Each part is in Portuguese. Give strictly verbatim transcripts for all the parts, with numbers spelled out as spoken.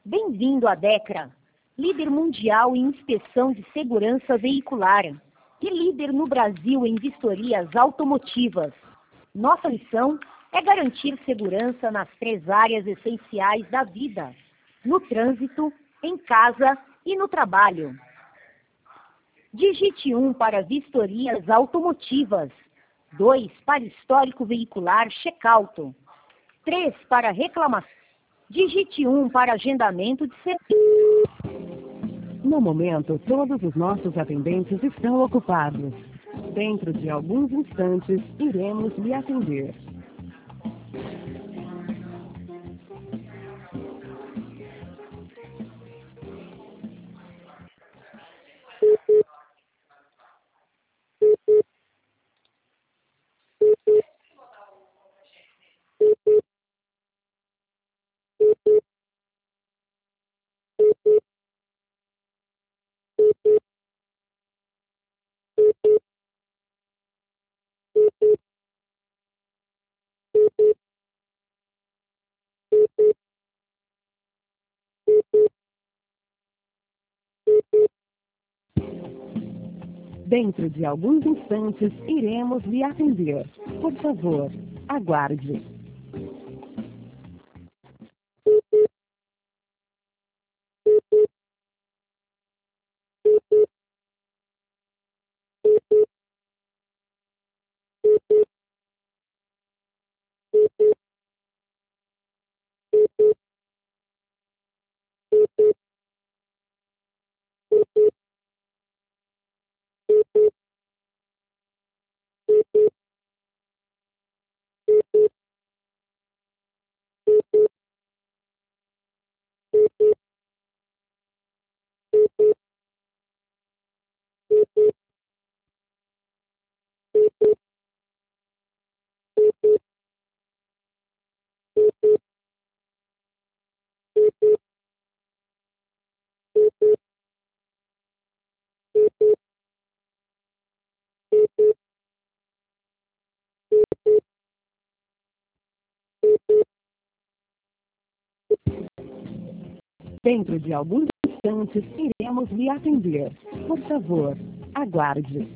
Bem-vindo à Decra, líder mundial em inspeção de segurança veicular e líder no Brasil em vistorias automotivas. Nossa missão é garantir segurança nas três áreas essenciais da vida: no trânsito, em casa e no trabalho. Digite um para vistorias automotivas, dois para histórico veicular check-out, três para reclamação. Digite um para agendamento de serviço. No momento, todos os nossos atendentes estão ocupados. Dentro de alguns instantes, iremos lhe atender. Dentro de alguns instantes, iremos lhe atender. Por favor, aguarde. Dentro de alguns instantes, iremos lhe atender. Por favor, aguarde.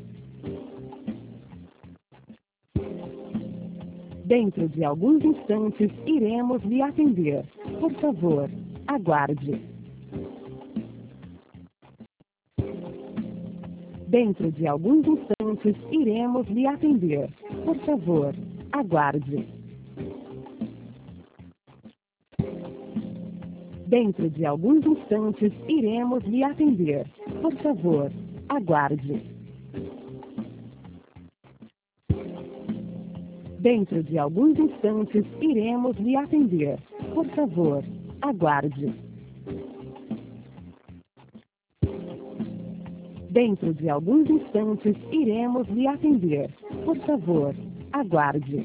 Dentro de alguns instantes, iremos lhe atender. Por favor, aguarde. Dentro de alguns instantes, iremos lhe atender. Por favor, aguarde. Dentro de alguns instantes, iremos lhe atender. Por favor, aguarde. Dentro de alguns instantes, iremos lhe atender. Por favor, aguarde. Dentro de alguns instantes, iremos lhe atender. Por favor, aguarde.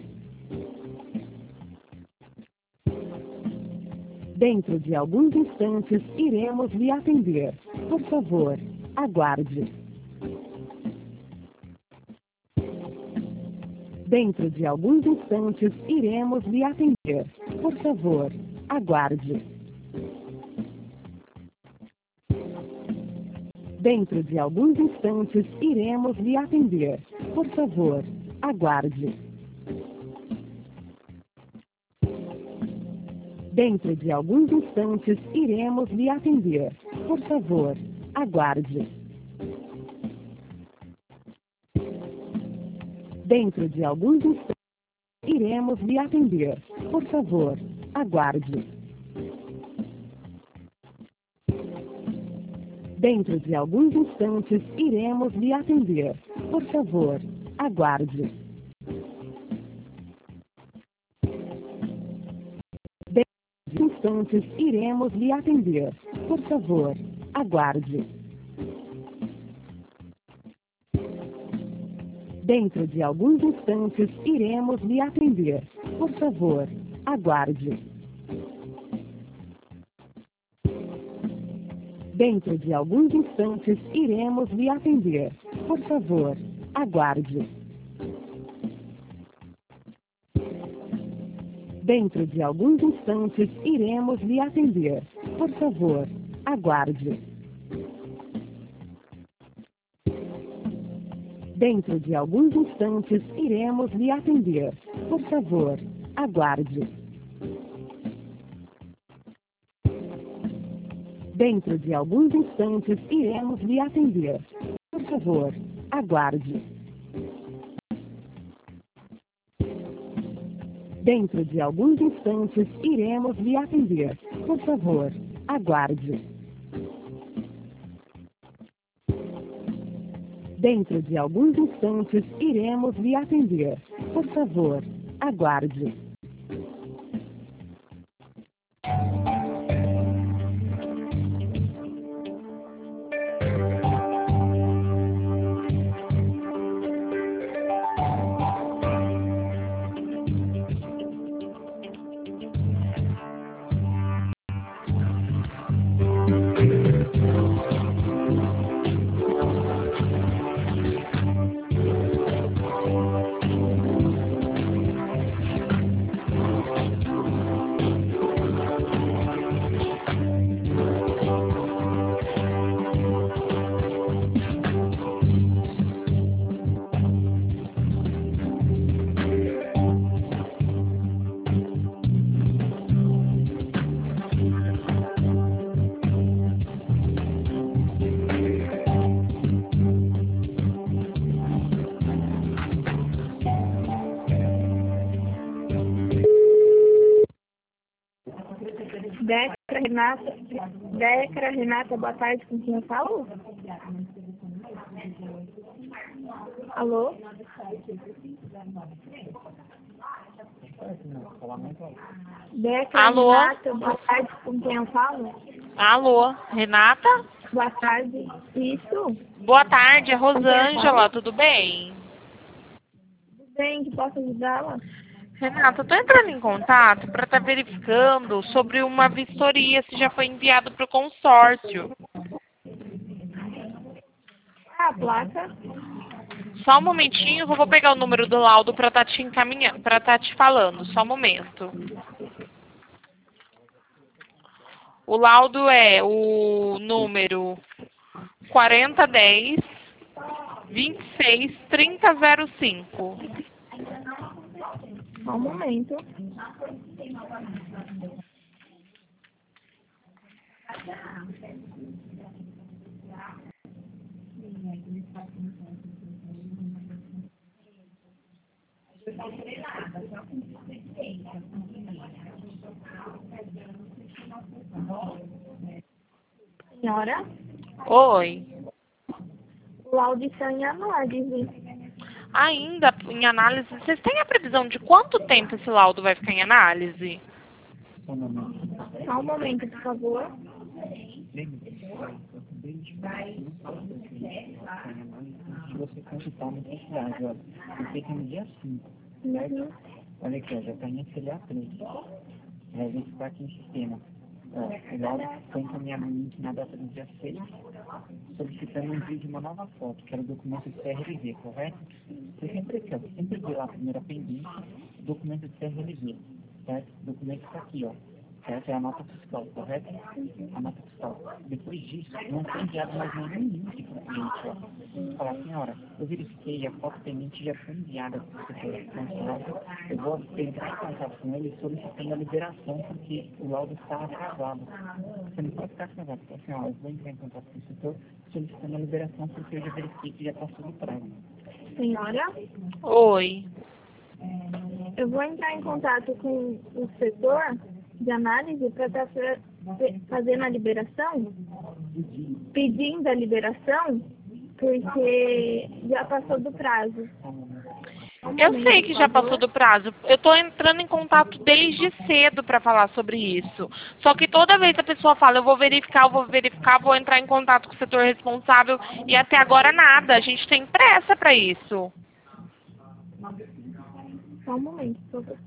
Dentro de alguns instantes, iremos lhe atender. Por favor, aguarde. Dentro de alguns instantes, iremos lhe atender. Por favor, aguarde. Dentro de alguns instantes, iremos lhe atender. Por favor, aguarde. Dentro de alguns instantes, iremos lhe atender. Por favor, aguarde. Dentro de alguns instantes, iremos lhe atender. Por favor, aguarde. Dentro de alguns instantes, iremos lhe atender. Por favor, aguarde. Instantes, iremos lhe atender. Por favor, aguarde. Dentro de alguns instantes, iremos lhe atender. Por favor, aguarde. Dentro de alguns instantes, iremos lhe atender. Por favor, aguarde. Dentro de alguns instantes, iremos lhe atender. Por favor, aguarde. Dentro de alguns instantes, iremos lhe atender. Por favor, aguarde. Dentro de alguns instantes, iremos lhe atender. Por favor, aguarde. Dentro de alguns instantes, iremos lhe atender. Por favor, aguarde. Dentro de alguns instantes, iremos lhe atender. Por favor, aguarde. Decra Renata, Decra Renata, boa tarde, com quem eu falo? Alô? Decra Alô? Renata, boa tarde, com quem eu falo? Alô, Renata? Boa tarde, isso? Boa tarde, é Rosângela, tudo bem? Tudo bem, que posso ajudá-la? Renata, eu tô entrando em contato para estar verificando sobre uma vistoria, se já foi enviado para o consórcio. Ah, a placa? Só um momentinho, eu vou pegar o número do laudo para estar te encaminhando, para estar te falando, só um momento. O laudo é o número quarenta dez, vinte e seis, trinta zero cinco. Só um momento. Senhora, Oi. o laudo está em análise. Ainda em análise, vocês têm a previsão de quanto tempo esse laudo vai ficar em análise? Só um momento, por favor. Se você consultar no cidade, olha, porque tem no dia cinco, certo? Uhum. Olha aqui, ó, já está em S L A três. Vai ver se está aqui no sistema. Ó, o laudo foi encaminhado no link na data do dia seis, solicitando um envio de uma nova foto, que era o documento de C R L V, correto? Você sempre, ó, sempre vê lá a primeira pendência, documento de C R L V, certo? O documento está aqui, ó. Essa é a nota fiscal, correto? A nota fiscal. Depois disso, não foi enviado mais nenhum link para o cliente, ó. Falar, senhora, eu verifiquei, a foto pendente já foi enviada para o setor responsável. Eu vou entrar em contato com ele solicitando a liberação, porque o laudo está atrasado. Você não pode ficar atrasado. Fala, senhora, eu vou entrar em contato com o setor solicitando a liberação, porque eu já verifiquei que já passou do prazo. Senhora, Oi. eu vou entrar em contato com o setor de análise para estar fazendo a liberação, pedindo a liberação, porque já passou do prazo. Eu sei que já passou do prazo. Eu estou entrando em contato desde cedo para falar sobre isso. Só que toda vez a pessoa fala, eu vou verificar, eu vou verificar, vou entrar em contato com o setor responsável e até agora nada. A gente tem pressa para isso. Só um momento, por favor.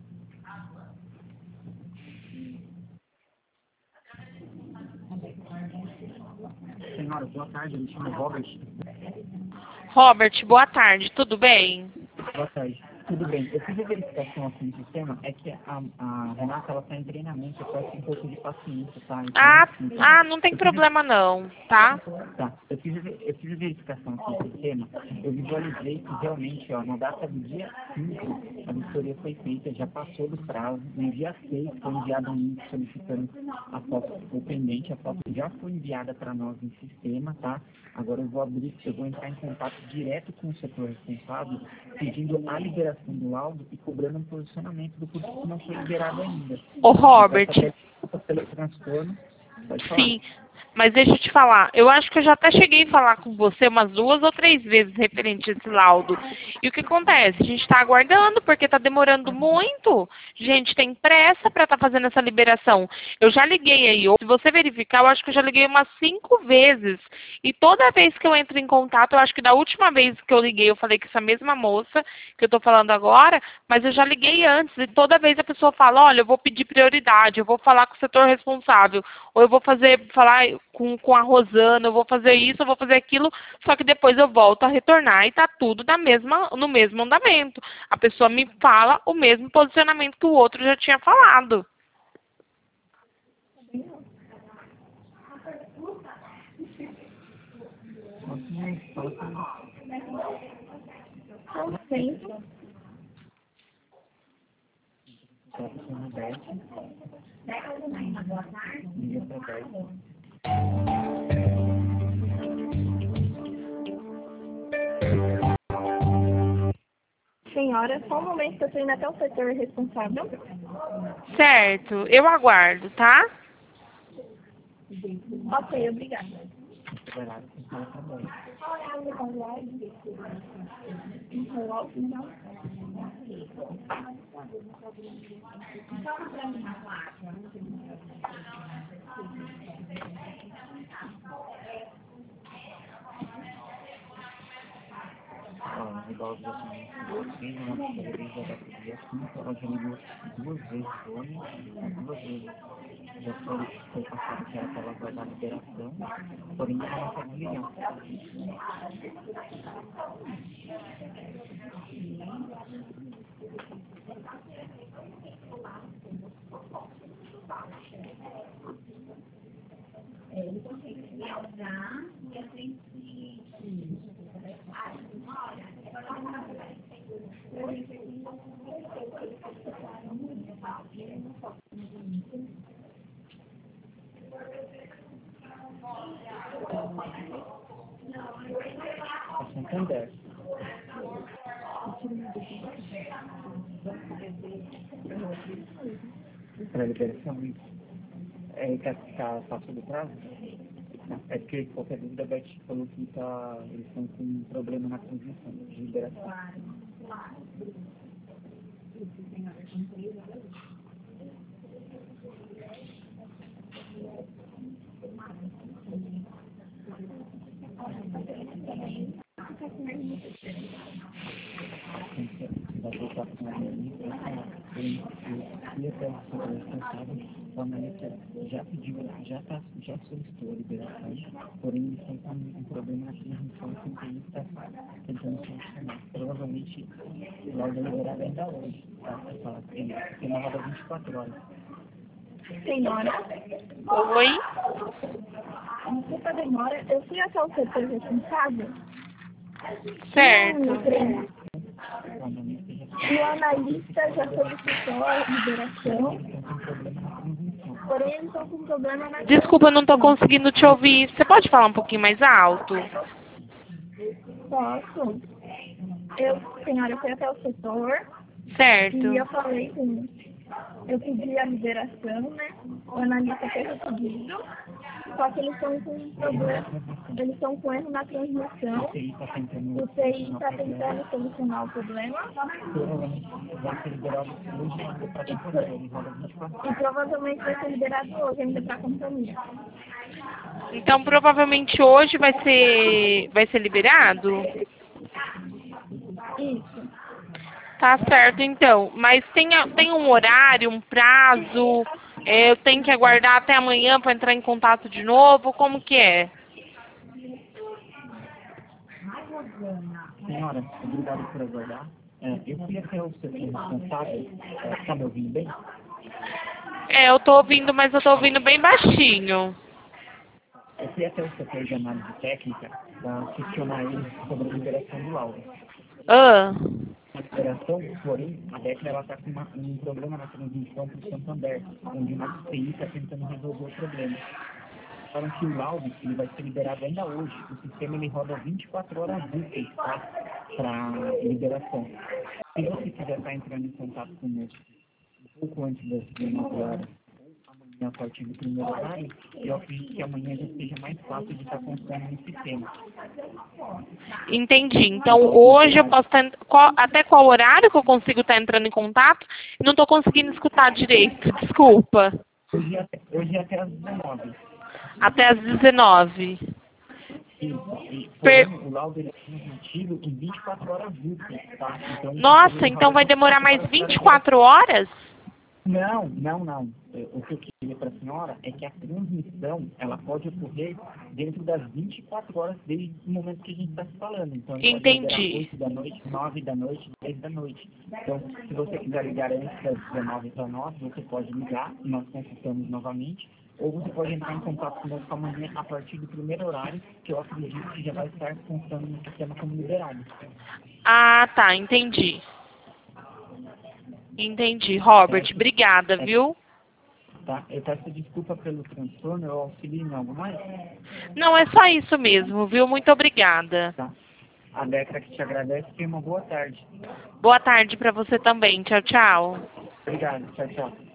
Senhora, boa tarde, me chamo Robert. Robert, boa tarde, tudo bem? Boa tarde. Tudo bem. Eu fiz a verificação aqui no sistema, é que a, a Renata, ela está em treinamento, eu peço um pouco de paciência, tá? Então, Ah, assim, ah, não tem eu fiz problema não, tá? a- Tá, eu fiz, a, ve- eu fiz a verificação aqui no sistema, eu visualizei que realmente, ó, na data do dia cinco, a vistoria foi feita, já passou do prazo, no dia seis foi enviado um link solicitando a foto, o pendente, a foto já foi enviada para nós no sistema, tá? Agora eu vou abrir, eu vou entrar em contato direto com o setor responsável, pedindo a liberação do laudo e cobrando um posicionamento do porquê que não foi liberado ainda. Ô, Robert. Peço até desculpa pelo transtorno. Pode falar. Sim, mas deixa eu te falar, eu acho que eu já até cheguei a falar com você umas duas ou três vezes referente a esse laudo. E o que acontece? A gente está aguardando, porque está demorando muito. Gente, tem pressa para estar fazendo essa liberação. Eu já liguei aí, se você verificar, eu acho que eu já liguei umas cinco vezes. E toda vez que eu entro em contato, eu acho que da última vez que eu liguei, eu falei com essa mesma moça que eu estou falando agora, mas eu já liguei antes. E toda vez a pessoa fala, olha, eu vou pedir prioridade, eu vou falar com o setor responsável, ou eu vou fazer, falar com, com a Rosana, eu vou fazer isso, eu vou fazer aquilo, só que depois eu volto a retornar e está tudo na mesma, no mesmo andamento. A pessoa me fala o mesmo posicionamento que o outro já tinha falado. São sempre. Senhora, só um momento que eu estou indo até o setor responsável. Certo, eu aguardo, tá? Ok, obrigada. Vai lá, então tá bom. Ó, igual os documentos, fez uma vez já data do dia cinco, ela já ligou duas vezes hoje, duas vezes já foi, foi passado que ela estava aguardando a liberação, porém ela não pode ligar. A Santander. Para liberação, isso. É que está passando do prazo? É porque qualquer dúvida, a Beth falou que tá, eles estão com um problema na transmissão de liberação. Vai voltar com a administração, e até o setor responsável, o analista já pediu, já, tá, já solicitou a liberação, porém eles estão com um problema na transmissão que o cliente está tentando solucionar. Provavelmente, logo é liberado ainda hoje, tá? Pessoal, tem, tem uma roda vinte e quatro horas. Senhora, Oi? desculpa a demora, eu fui até o setor responsável. Certo. O analista já E o analista já solicitou a liberação, tem um problema na transmissão. porém eles estão com problema na Desculpa, eu não estou conseguindo te ouvir. Você pode falar um pouquinho mais alto? Posso? Eu, senhora, eu fui até o setor Certo. e eu falei com... Eu pedi a liberação, né? O analista fez o pedido, só que eles estão com um problema, eles estão com erro na transmissão. O T I está tentando O T I está tentando solucionar o problema provavelmente vai ser liberado hoje ainda para temporada, ele roda vinte e quatro horas. e provavelmente vai ser liberado hoje ainda para a companhia. Então, provavelmente hoje vai ser, vai ser liberado? Isso. Tá certo, então. Mas tem, tem um horário, um prazo? É, eu tenho que aguardar até amanhã para entrar em contato de novo? Como que é? Senhora, obrigado por aguardar. É, eu fui até o setor responsável, está me ouvindo bem? É, eu tô ouvindo, mas eu tô ouvindo bem baixinho. Eu fui até o setor de análise técnica para questionar eles sobre a liberação do laudo. Ah, A liberação, porém, a Decra está com uma, um problema na transmissão para o Santander, onde uma T I está tentando resolver o problema. Falaram que o laudo ele vai ser liberado ainda hoje. O sistema ele roda vinte e quatro horas úteis tá? Para liberação. Se você quiser estar entrando em contato conosco um pouco antes das dezenove horas, ou amanhã a partir do primeiro horário, eu acredito que amanhã já seja mais fácil de estar confiando no sistema. entendi. Então hoje eu posso estar... Qual, até qual horário que eu consigo estar entrando em contato? Não estou conseguindo escutar direito, desculpa. Hoje, até, hoje até às dezenove. Até às dezenove. Isso. E, Per... porém, o laudo ele é transmitido em vinte e quatro horas úteis, tá? Então, Nossa, então vai demorar mais vinte e quatro horas? Não, não, não. O que eu queria para a senhora é que a transmissão, ela pode ocorrer dentro das vinte e quatro horas desde o momento que a gente está se falando. Então, entendi. oito da noite, nove da noite, dez da noite. Então, se você quiser ligar antes das dezenove para nós, você pode ligar, nós consultamos novamente, ou você pode entrar em contato conosco amanhã a partir do primeiro horário, que eu acredito que já vai estar funcionando no sistema como liberado. Ah, tá, entendi. Entendi, Robert. Certo? Obrigada, É. viu? Tá? Eu peço desculpa pelo transtorno, eu auxilio em algo mais? Não, é só isso mesmo, viu? Muito obrigada. Tá. A Decra que te agradece, tenha uma boa tarde. Boa tarde para você também. Tchau, tchau. Obrigado, tchau, tchau.